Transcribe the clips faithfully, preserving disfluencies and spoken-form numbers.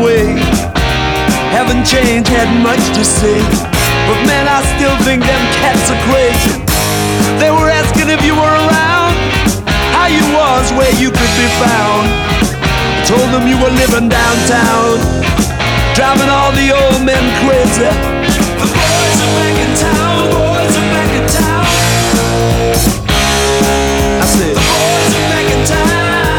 way. Haven't changed, had much to say, but man, I still think them cats are crazy. They were asking if you were around, how you was, where you could be found. I told them you were living downtown, driving all the old men crazy. The boys are back in town, boys are back in town. I said, the boys are back in town.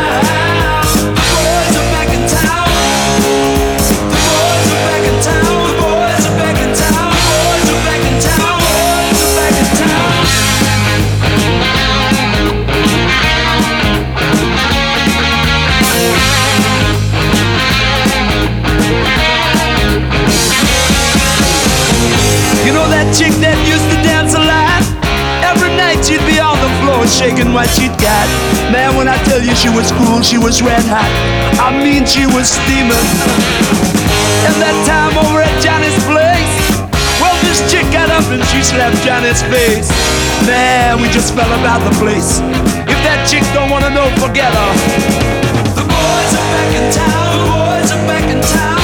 Chick that used to dance a lot, every night she'd be on the floor shaking what she'd got. Man, when I tell you she was cool, she was red hot. I mean, she was steaming. And that time over at Johnny's place, well, this chick got up and she slapped Johnny's face. Man, we just fell about the place. If that chick don't wanna know, forget her. The boys are back in town, the boys are back in town.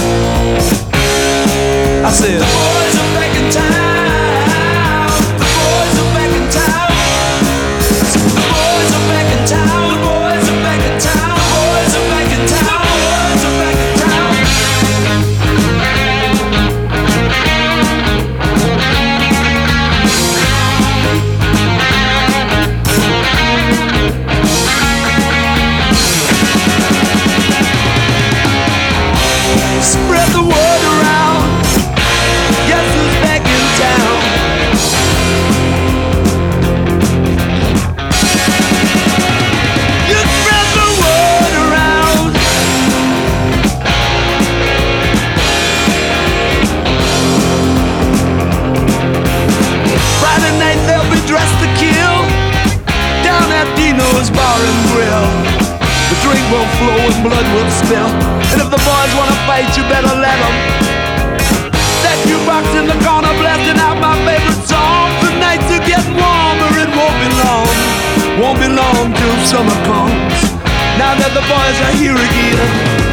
I said, the boys are back in town. The boys are back in town. The boys are back in town. The boys are back in town. The boys are back in town. The boys are back in town. Spread the word around. Guess who's back in town? You spread the word around. Friday night they'll be dressed to kill down at Dino's Bar and Grill. The drink will flow and blood will spill, and if the boys wanna fight, you better let them. That jukebox in the corner blasting out my favorite song. The nights are getting warmer, it won't be long. Won't be long till summer comes, now that the boys are here again.